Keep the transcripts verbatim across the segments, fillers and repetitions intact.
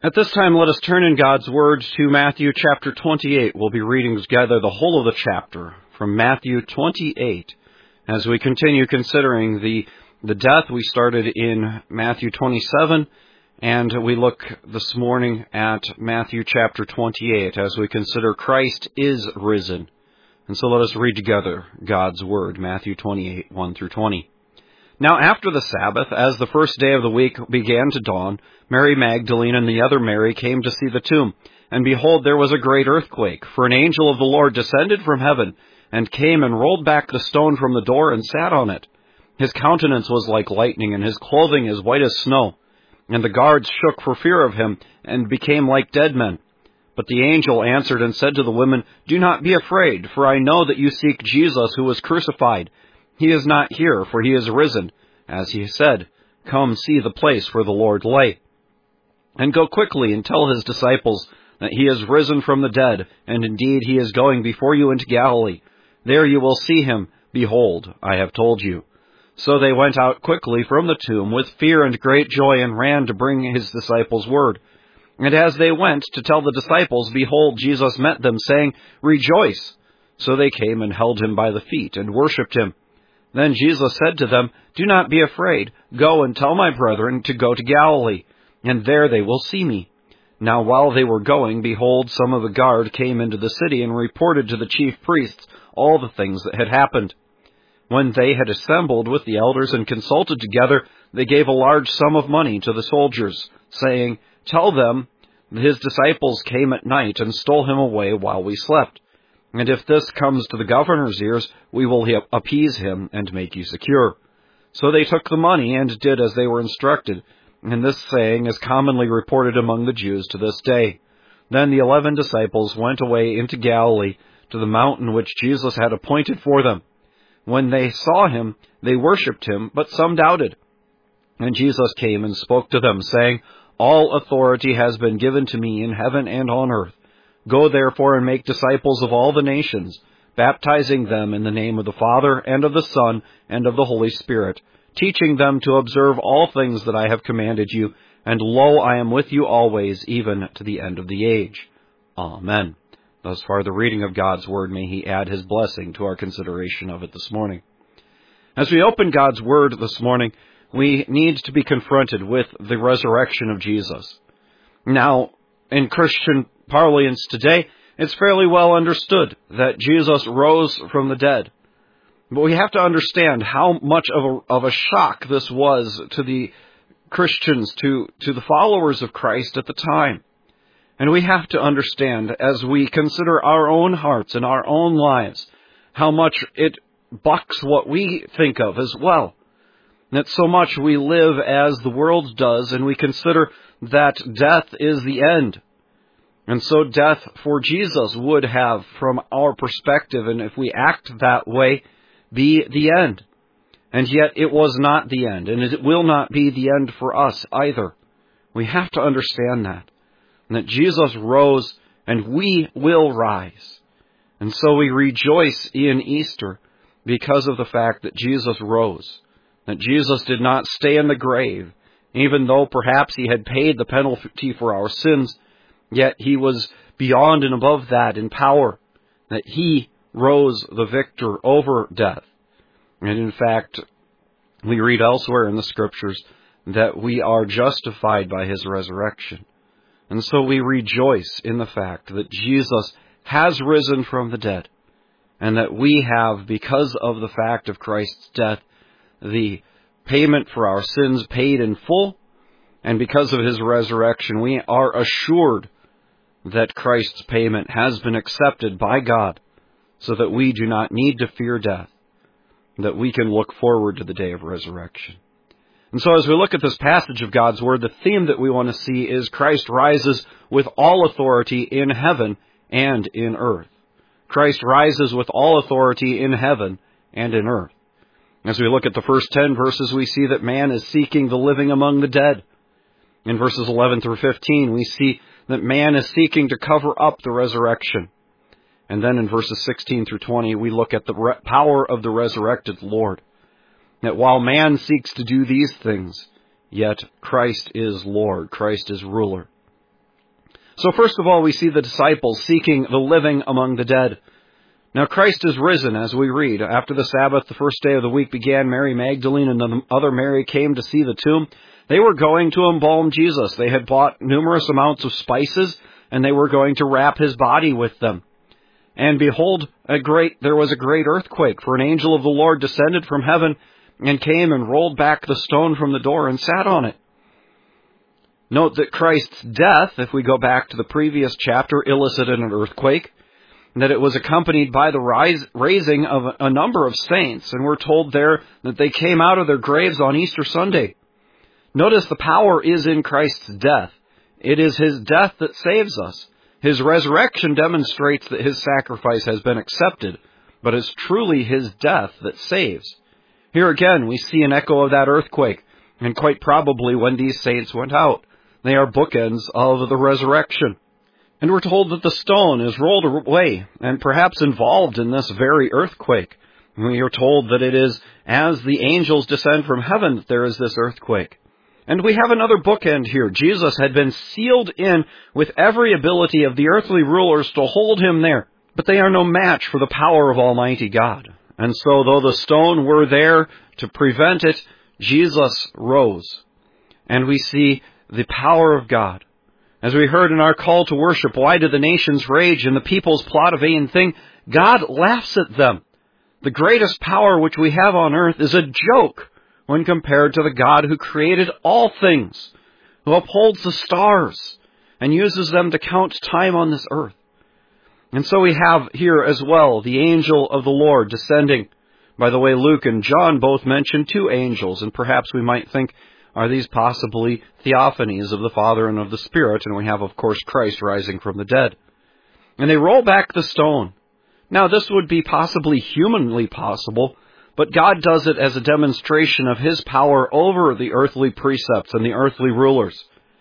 At this time, let us turn in God's Word to Matthew chapter twenty-eight. We'll be reading together the whole of the chapter from Matthew twenty-eight as we continue considering the, the death we started in Matthew twenty-seven, and we look this morning at Matthew chapter twenty-eight as we consider Christ is risen. And so let us read together God's Word, Matthew twenty-eight, one through twenty. Now after the Sabbath, as the first day of the week began to dawn, Mary Magdalene and the other Mary came to see the tomb. And behold, there was a great earthquake, for an angel of the Lord descended from heaven, and came and rolled back the stone from the door and sat on it. His countenance was like lightning, and his clothing as white as snow. And the guards shook for fear of him, and became like dead men. But the angel answered and said to the women, "Do not be afraid, for I know that you seek Jesus who was crucified. He is not here, for he is risen, as he said. Come see the place where the Lord lay. And go quickly and tell his disciples that he is risen from the dead, and indeed he is going before you into Galilee. There you will see him. Behold, I have told you." So they went out quickly from the tomb with fear and great joy, and ran to bring his disciples word. And as they went to tell the disciples, behold, Jesus met them, saying, "Rejoice!" So they came and held him by the feet, and worshipped him. Then Jesus said to them, "Do not be afraid. Go and tell my brethren to go to Galilee, and there they will see me." Now while they were going, behold, some of the guard came into the city and reported to the chief priests all the things that had happened. When they had assembled with the elders and consulted together, they gave a large sum of money to the soldiers, saying, "Tell them his disciples came at night and stole him away while we slept. And if this comes to the governor's ears, we will appease him and make you secure." So they took the money and did as they were instructed. And this saying is commonly reported among the Jews to this day. Then the eleven disciples went away into Galilee, to the mountain which Jesus had appointed for them. When they saw him, they worshipped him, but some doubted. And Jesus came and spoke to them, saying, "All authority has been given to me in heaven and on earth. Go therefore and make disciples of all the nations, baptizing them in the name of the Father, and of the Son, and of the Holy Spirit, teaching them to observe all things that I have commanded you, and lo, I am with you always, even to the end of the age." Amen. Thus far the reading of God's Word. May He add His blessing to our consideration of it this morning. As we open God's Word this morning, we need to be confronted with the resurrection of Jesus. Now, in Christian parlance today, it's fairly well understood that Jesus rose from the dead. But we have to understand how much of a, of a shock this was to the Christians, to, to the followers of Christ at the time. And we have to understand, as we consider our own hearts and our own lives, how much it bucks what we think of as well. That so much we live as the world does, and we consider that death is the end. And so death for Jesus would have, from our perspective, and if we act that way, be the end. And yet it was not the end, and it will not be the end for us either. We have to understand that. And that Jesus rose, and we will rise. And so we rejoice in Easter because of the fact that Jesus rose. That Jesus did not stay in the grave, even though perhaps he had paid the penalty for our sins. Yet he was beyond and above that in power, that he rose the victor over death. And in fact, we read elsewhere in the Scriptures that we are justified by his resurrection. And so we rejoice in the fact that Jesus has risen from the dead, and that we have, because of the fact of Christ's death, the payment for our sins paid in full, and because of his resurrection, we are assured that Christ's payment has been accepted by God, so that we do not need to fear death, that we can look forward to the day of resurrection. And so as we look at this passage of God's Word, the theme that we want to see is Christ rises with all authority in heaven and in earth. Christ rises with all authority in heaven and in earth. As we look at the first ten verses, we see that man is seeking the living among the dead. In verses eleven through fifteen, we see that man is seeking to cover up the resurrection. And then in verses sixteen through twenty, we look at the re- power of the resurrected Lord. That while man seeks to do these things, yet Christ is Lord, Christ is ruler. So first of all, we see the disciples seeking the living among the dead. Now Christ is risen, as we read. After the Sabbath, the first day of the week began, Mary Magdalene and the other Mary came to see the tomb. They were going to embalm Jesus. They had bought numerous amounts of spices, and they were going to wrap his body with them. And behold, a great there was a great earthquake, for an angel of the Lord descended from heaven and came and rolled back the stone from the door and sat on it. Note that Christ's death, if we go back to the previous chapter, elicited an earthquake, and that it was accompanied by the rise, raising of a number of saints, and we're told there that they came out of their graves on Easter Sunday. Notice the power is in Christ's death. It is his death that saves us. His resurrection demonstrates that his sacrifice has been accepted, but it's truly his death that saves. Here again, we see an echo of that earthquake, and quite probably when these saints went out. They are bookends of the resurrection. And we're told that the stone is rolled away, and perhaps involved in this very earthquake. We are told that it is as the angels descend from heaven that there is this earthquake. And we have another bookend here. Jesus had been sealed in with every ability of the earthly rulers to hold him there, but they are no match for the power of Almighty God. And so though the stone were there to prevent it, Jesus rose. And we see the power of God. As we heard in our call to worship, why do the nations rage and the peoples plot a vain thing? God laughs at them. The greatest power which we have on earth is a joke when compared to the God who created all things, who upholds the stars and uses them to count time on this earth. And so we have here as well the angel of the Lord descending. By the way, Luke and John both mention two angels, and perhaps we might think, are these possibly theophanies of the Father and of the Spirit? And we have, of course, Christ rising from the dead. And they roll back the stone. Now, this would be possibly humanly possible, but God does it as a demonstration of his power over the earthly precepts and the earthly rulers.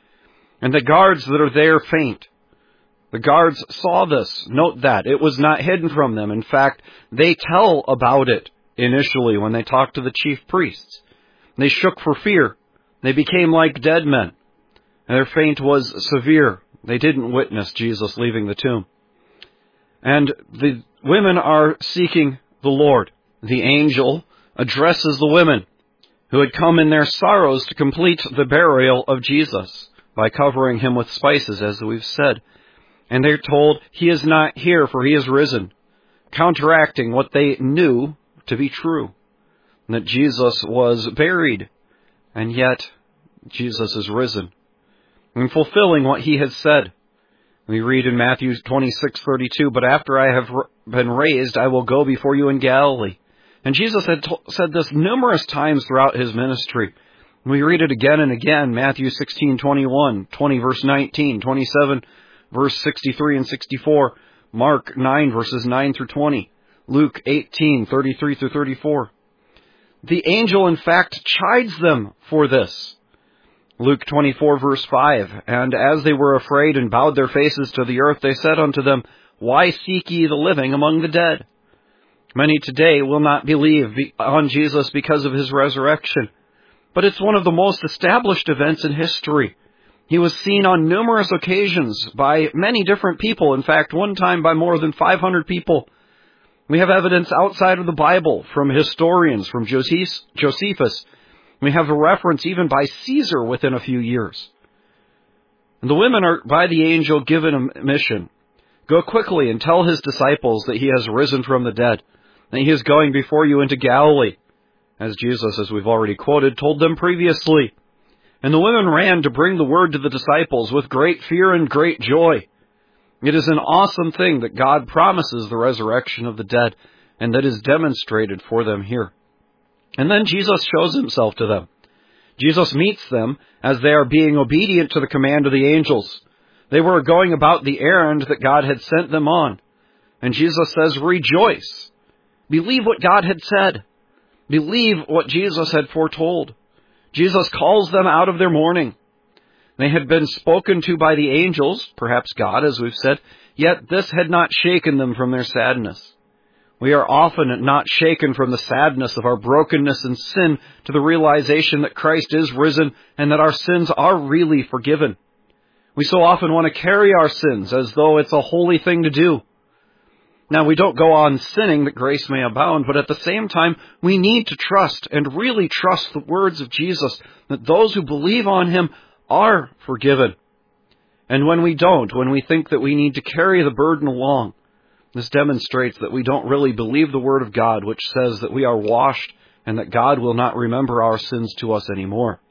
And the guards that are there faint. The guards saw this. Note that. It was not hidden from them. In fact, they tell about it initially when they talk to the chief priests. They shook for fear. They became like dead men. And their faint was severe. They didn't witness Jesus leaving the tomb. And the women are seeking the Lord. The angel addresses the women who had come in their sorrows to complete the burial of Jesus by covering him with spices, as we've said. And they're told, he is not here, for he is risen, counteracting what they knew to be true, and that Jesus was buried. And yet, Jesus is risen, and fulfilling what he had said. We read in Matthew twenty-six thirty-two, but after I have been raised, I will go before you in Galilee. And Jesus had to- said this numerous times throughout his ministry. We read it again and again, Matthew sixteen twenty-one, twenty verse nineteen, twenty-seven verse sixty-three and sixty-four, Mark nine verses nine through twenty, Luke eighteen thirty-three through thirty-four. The angel, in fact, chides them for this. Luke twenty-four, verse five, and as they were afraid and bowed their faces to the earth, they said unto them, why seek ye the living among the dead? Many today will not believe on Jesus because of his resurrection, but it's one of the most established events in history. He was seen on numerous occasions by many different people, in fact, one time by more than five hundred people. We have evidence outside of the Bible from historians, from Josephus. We have a reference even by Caesar within a few years. And the women are, by the angel, given a mission. Go quickly and tell his disciples that he has risen from the dead, that he is going before you into Galilee, as Jesus, as we've already quoted, told them previously. And the women ran to bring the word to the disciples with great fear and great joy. It is an awesome thing that God promises the resurrection of the dead, and that is demonstrated for them here. And then Jesus shows himself to them. Jesus meets them as they are being obedient to the command of the angels. They were going about the errand that God had sent them on. And Jesus says, rejoice. Believe what God had said. Believe what Jesus had foretold. Jesus calls them out of their mourning. They had been spoken to by the angels, perhaps God, as we've said, yet this had not shaken them from their sadness. We are often not shaken from the sadness of our brokenness and sin to the realization that Christ is risen and that our sins are really forgiven. We so often want to carry our sins as though it's a holy thing to do. Now, we don't go on sinning that grace may abound, but at the same time, we need to trust and really trust the words of Jesus, that those who believe on Him are forgiven. And when we don't, when we think that we need to carry the burden along, this demonstrates that we don't really believe the Word of God, which says that we are washed and that God will not remember our sins to us anymore.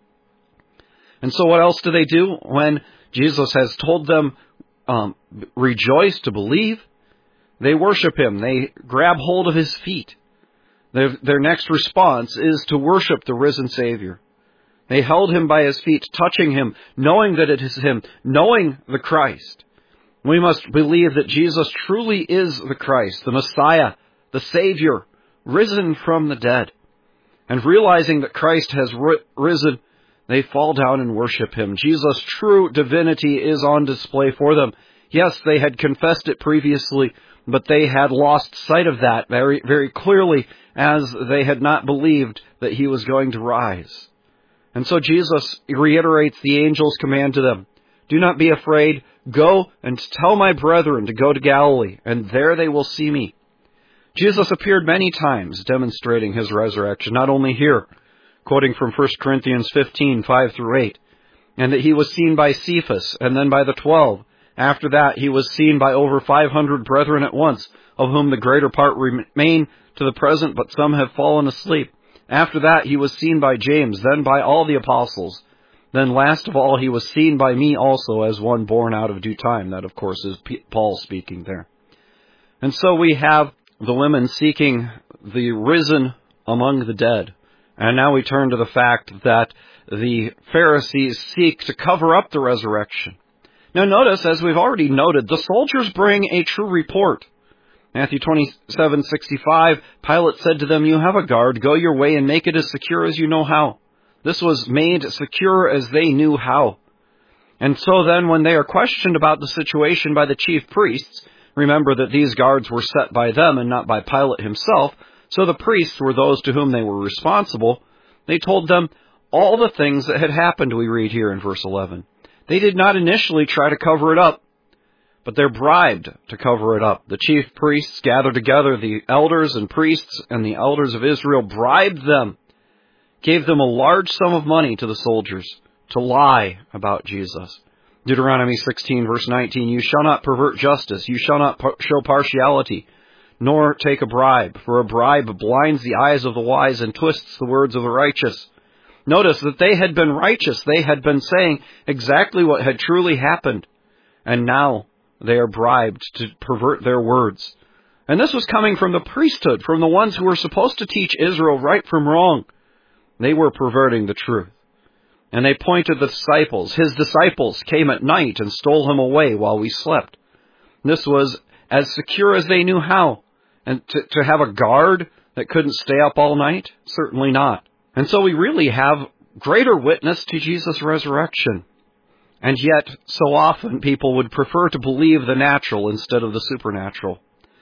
And so what else do they do when Jesus has told them, um, rejoice to believe? They worship Him. They grab hold of His feet. Their, their next response is to worship the risen Savior. They held Him by His feet, touching Him, knowing that it is Him, knowing the Christ. We must believe that Jesus truly is the Christ, the Messiah, the Savior, risen from the dead. And realizing that Christ has risen, they fall down and worship Him. Jesus' true divinity is on display for them. Yes, they had confessed it previously, but they had lost sight of that very, very clearly as they had not believed that He was going to rise. And so Jesus reiterates the angel's command to them. Do not be afraid. Go and tell my brethren to go to Galilee, and there they will see me. Jesus appeared many times demonstrating His resurrection, not only here, quoting from First Corinthians fifteen, five through eight, and that He was seen by Cephas and then by the twelve. After that, He was seen by over five hundred brethren at once, of whom the greater part remain to the present, but some have fallen asleep. After that, He was seen by James, then by all the apostles. Then last of all, He was seen by me also as one born out of due time. That, of course, is Paul speaking there. And so we have the women seeking the risen among the dead. And now we turn to the fact that the Pharisees seek to cover up the resurrection. Now notice, as we've already noted, the soldiers bring a true report. Matthew twenty-seven sixty-five, Pilate said to them, you have a guard, go your way and make it as secure as you know how. This was made secure as they knew how. And so then when they are questioned about the situation by the chief priests, remember that these guards were set by them and not by Pilate himself, so the priests were those to whom they were responsible. They told them all the things that had happened, we read here in verse eleven. They did not initially try to cover it up, but they're bribed to cover it up. The chief priests gathered together the elders and priests, and the elders of Israel bribed them, gave them a large sum of money to the soldiers to lie about Jesus. Deuteronomy sixteen, verse nineteen, you shall not pervert justice, you shall not par- show partiality, nor take a bribe, for a bribe blinds the eyes of the wise and twists the words of the righteous. Notice that they had been righteous. They had been saying exactly what had truly happened. And now they are bribed to pervert their words. And this was coming from the priesthood, from the ones who were supposed to teach Israel right from wrong. They were perverting the truth. And they pointed the disciples. His disciples came at night and stole Him away while we slept. This was as secure as they knew how. And to, to have a guard that couldn't stay up all night? Certainly not. And so we really have greater witness to Jesus' resurrection. And yet, so often people would prefer to believe the natural instead of the supernatural.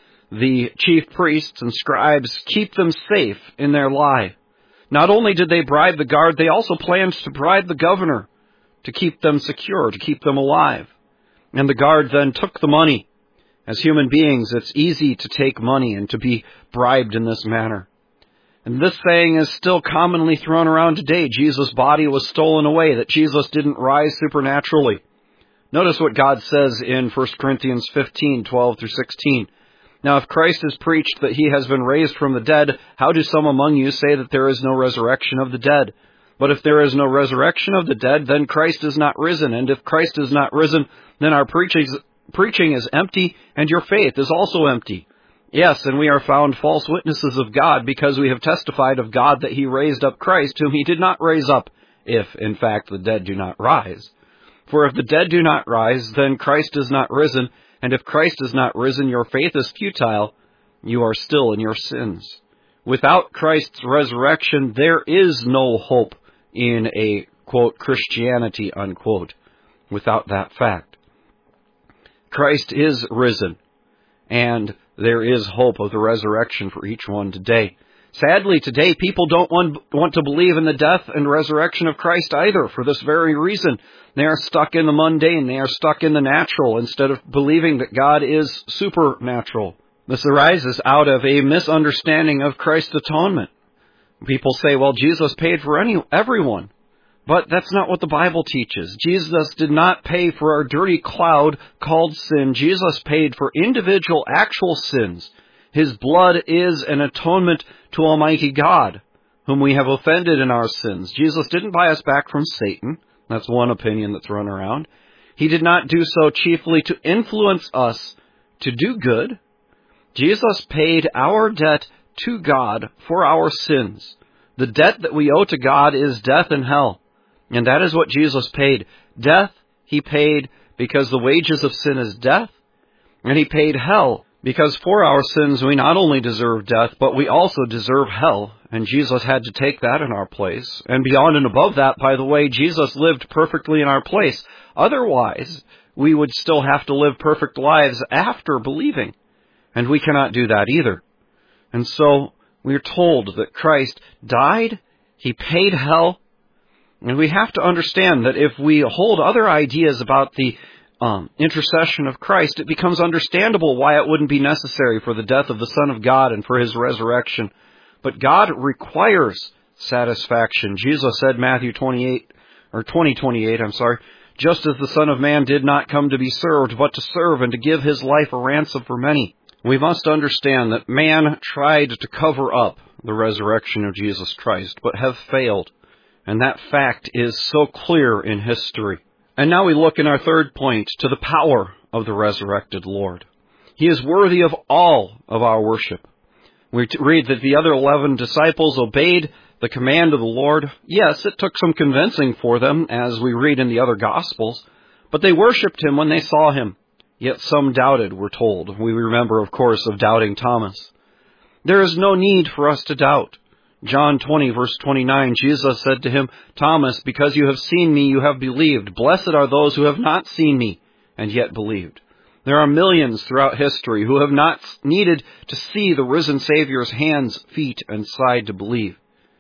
The chief priests and scribes keep them safe in their lie. Not only did they bribe the guard, they also planned to bribe the governor to keep them secure, to keep them alive. And the guard then took the money. As human beings, it's easy to take money and to be bribed in this manner. And this saying is still commonly thrown around today. Jesus' body was stolen away, that Jesus didn't rise supernaturally. Notice what God says in First Corinthians fifteen, twelve through sixteen. Now, if Christ is preached that He has been raised from the dead, how do some among you say that there is no resurrection of the dead? But if there is no resurrection of the dead, then Christ is not risen. And if Christ is not risen, then our preaching is empty, and your faith is also empty. Yes, and we are found false witnesses of God, because we have testified of God that He raised up Christ, whom He did not raise up, if, in fact, the dead do not rise. For if the dead do not rise, then Christ is not risen, and if Christ is not risen, your faith is futile, you are still in your sins. Without Christ's resurrection, there is no hope in a, quote, Christianity, unquote, without that fact. Christ is risen, and there is hope of the resurrection for each one today. Sadly, today, people don't want, want to believe in the death and resurrection of Christ either, for this very reason. They are stuck in the mundane. They are stuck in the natural instead of believing that God is supernatural. This arises out of a misunderstanding of Christ's atonement. People say, well, Jesus paid for any everyone. But that's not what the Bible teaches. Jesus did not pay for our dirty cloud called sin. Jesus paid for individual actual sins. His blood is an atonement to Almighty God, whom we have offended in our sins. Jesus didn't buy us back from Satan. That's one opinion that's run around. He did not do so chiefly to influence us to do good. Jesus paid our debt to God for our sins. The debt that we owe to God is death and hell. And that is what Jesus paid. Death, He paid because the wages of sin is death. And He paid hell because for our sins we not only deserve death, but we also deserve hell. And Jesus had to take that in our place. And beyond and above that, by the way, Jesus lived perfectly in our place. Otherwise, we would still have to live perfect lives after believing. And we cannot do that either. And so we are told that Christ died, He paid hell, and we have to understand that if we hold other ideas about the um, intercession of Christ, it becomes understandable why it wouldn't be necessary for the death of the Son of God and for His resurrection. But God requires satisfaction. Jesus said, Matthew twenty-eight, or twenty twenty-eight, I'm sorry, just as the Son of Man did not come to be served, but to serve and to give His life a ransom for many. We must understand that man tried to cover up the resurrection of Jesus Christ, but have failed. And that fact is so clear in history. And now we look in our third point to the power of the resurrected Lord. He is worthy of all of our worship. We read that the other eleven disciples obeyed the command of the Lord. Yes, it took some convincing for them, as we read in the other Gospels, but they worshipped Him when they saw Him. Yet some doubted, we're told. We remember, of course, of doubting Thomas. There is no need for us to doubt. John twenty, verse twenty-nine, Jesus said to him, Thomas, because you have seen me, you have believed. Blessed are those who have not seen me, and yet believed. There are millions throughout history who have not needed to see the risen Savior's hands, feet, and side to believe.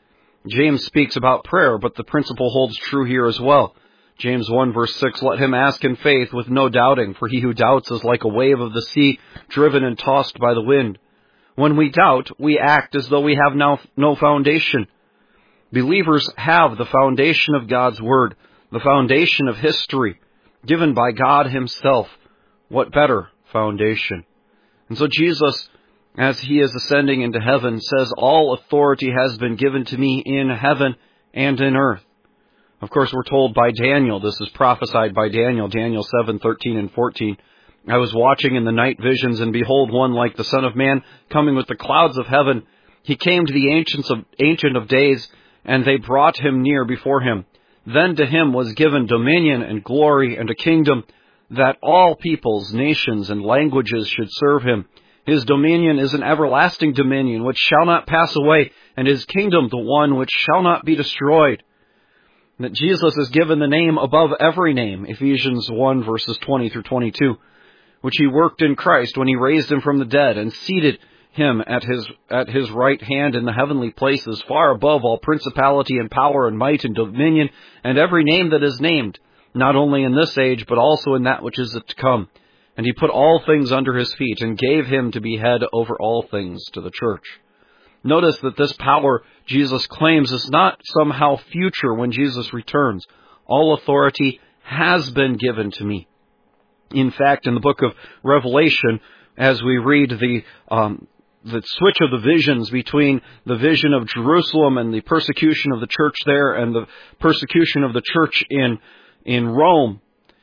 James speaks about prayer, but the principle holds true here as well. James one, verse six, let him ask in faith with no doubting, for he who doubts is like a wave of the sea, driven and tossed by the wind. When we doubt, we act as though we have now no foundation. Believers have the foundation of God's Word, the foundation of history, given by God Himself. What better foundation? And so Jesus, as He is ascending into heaven, says, all authority has been given to me in heaven and in earth. Of course, we're told by Daniel, this is prophesied by Daniel, Daniel seven, thirteen and fourteen. I was watching in the night visions, and behold, one like the Son of Man, coming with the clouds of heaven. He came to the ancients of, Ancient of Days, and they brought Him near before Him. Then to Him was given dominion and glory and a kingdom, that all peoples, nations, and languages should serve Him. His dominion is an everlasting dominion, which shall not pass away, and His kingdom the one which shall not be destroyed. That Jesus is given the name above every name, Ephesians one, verses twenty through twenty-two, which He worked in Christ when He raised Him from the dead and seated Him at His at His right hand in the heavenly places, far above all principality and power and might and dominion, and every name that is named, not only in this age, but also in that which is to come. And He put all things under His feet, and gave Him to be head over all things to the church. Notice that this power Jesus claims is not somehow future when Jesus returns. All authority has been given to me. In fact, in the book of Revelation, as we read the um, the switch of the visions between the vision of Jerusalem and the persecution of the church there and the persecution of the church in in Rome,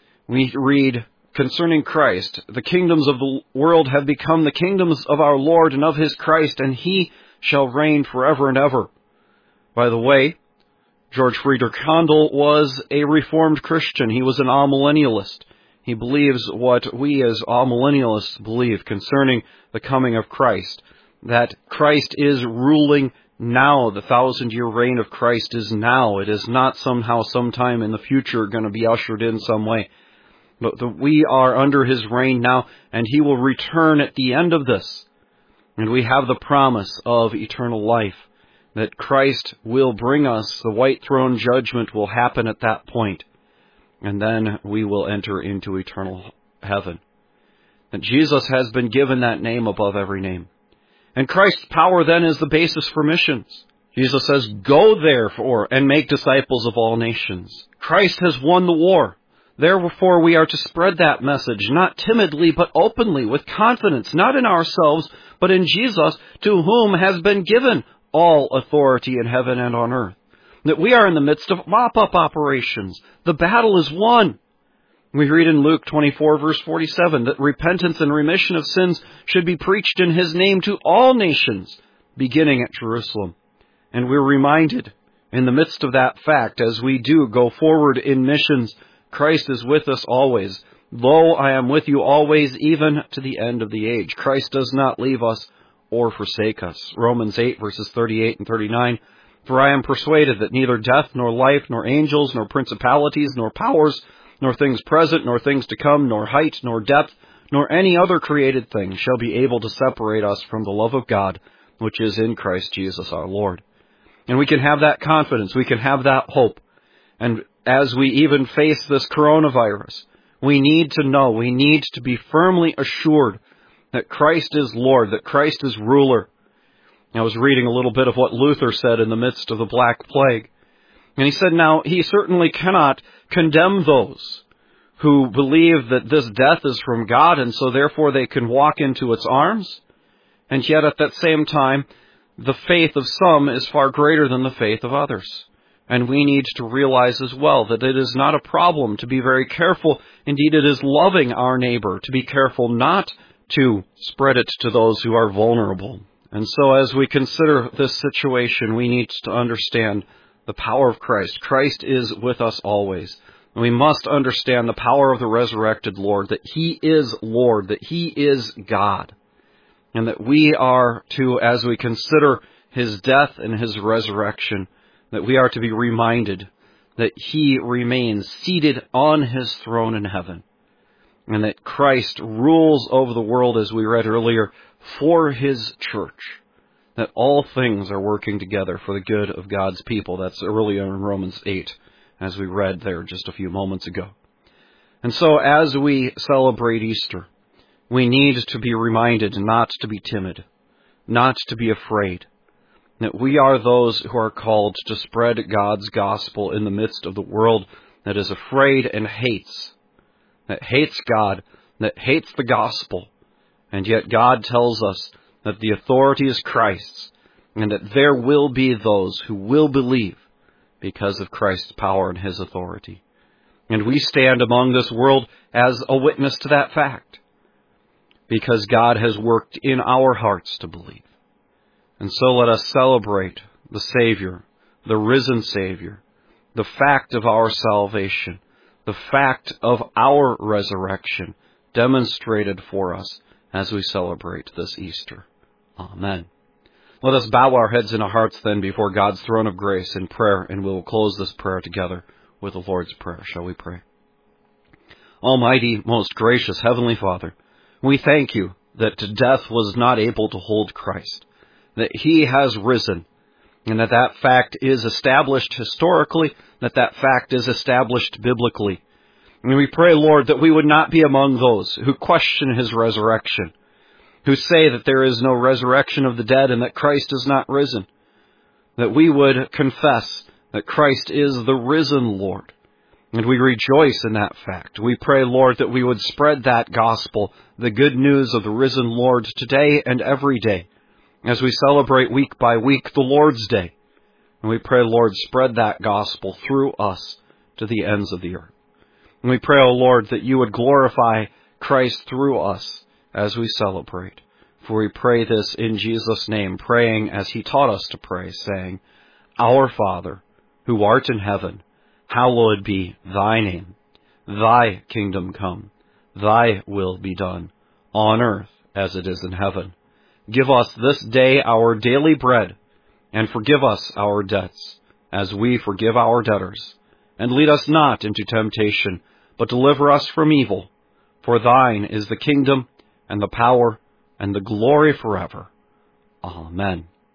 we read concerning Christ, the kingdoms of the world have become the kingdoms of our Lord and of His Christ, and He shall reign forever and ever. By the way, George Friedrich Handel was a Reformed Christian. He was an amillennialist. He believes what we as amillennialists believe concerning the coming of Christ, that Christ is ruling now. The thousand-year reign of Christ is now. It is not somehow sometime in the future going to be ushered in some way. But the, we are under His reign now, and He will return at the end of this. And we have the promise of eternal life, that Christ will bring us. The white throne judgment will happen at that point, and then we will enter into eternal heaven. That Jesus has been given that name above every name. And Christ's power then is the basis for missions. Jesus says, "Go therefore and make disciples of all nations." Christ has won the war. Therefore we are to spread that message, not timidly, but openly, with confidence, not in ourselves, but in Jesus, to whom has been given all authority in heaven and on earth. That we are in the midst of mop-up operations. The battle is won. We read in Luke twenty-four, verse forty-seven, that repentance and remission of sins should be preached in His name to all nations, beginning at Jerusalem. And we're reminded, in the midst of that fact, as we do go forward in missions, Christ is with us always. Lo, I am with you always, even to the end of the age. Christ does not leave us or forsake us. Romans eight, verses thirty-eight and thirty-nine, "For I am persuaded that neither death, nor life, nor angels, nor principalities, nor powers, nor things present, nor things to come, nor height, nor depth, nor any other created thing shall be able to separate us from the love of God, which is in Christ Jesus our Lord." And we can have that confidence. We can have that hope. And as we even face this coronavirus, we need to know, we need to be firmly assured that Christ is Lord, that Christ is ruler. I was reading a little bit of what Luther said in the midst of the Black Plague. And he said, now, he certainly cannot condemn those who believe that this death is from God, and so therefore they can walk into its arms. And yet at that same time, the faith of some is far greater than the faith of others. And we need to realize as well that it is not a problem to be very careful. Indeed, it is loving our neighbor to be careful not to spread it to those who are vulnerable. And so as we consider this situation, we need to understand the power of Christ. Christ is with us always. And we must understand the power of the resurrected Lord, that He is Lord, that He is God. And that we are to, as we consider His death and His resurrection, that we are to be reminded that He remains seated on His throne in heaven, and that Christ rules over the world, as we read earlier, for His church, that all things are working together for the good of God's people. That's earlier in Romans eight, as we read there just a few moments ago. And so as we celebrate Easter, we need to be reminded not to be timid, not to be afraid, that we are those who are called to spread God's gospel in the midst of the world that is afraid and hates, that hates God, that hates the gospel. And yet God tells us that the authority is Christ's, and that there will be those who will believe because of Christ's power and His authority. And we stand among this world as a witness to that fact, because God has worked in our hearts to believe. And so let us celebrate the Savior, the risen Savior, the fact of our salvation, the fact of our resurrection demonstrated for us as we celebrate this Easter. Amen. Let us bow our heads and our hearts then before God's throne of grace in prayer, and we will close this prayer together with the Lord's Prayer. Shall we pray? Almighty, most gracious Heavenly Father, we thank You that death was not able to hold Christ, that He has risen, and that that fact is established historically, that that fact is established biblically. And we pray, Lord, that we would not be among those who question His resurrection, who say that there is no resurrection of the dead and that Christ is not risen, that we would confess that Christ is the risen Lord. And we rejoice in that fact. We pray, Lord, that we would spread that gospel, the good news of the risen Lord, today and every day, as we celebrate week by week the Lord's Day. And we pray, Lord, spread that gospel through us to the ends of the earth. And we pray, O Lord, that You would glorify Christ through us as we celebrate. For we pray this in Jesus' name, praying as He taught us to pray, saying, Our Father, who art in heaven, hallowed be Thy name. Thy kingdom come. Thy will be done, on earth as it is in heaven. Give us this day our daily bread, and forgive us our debts, as we forgive our debtors. And lead us not into temptation, but deliver us from evil. For Thine is the kingdom, and the power, and the glory forever. Amen.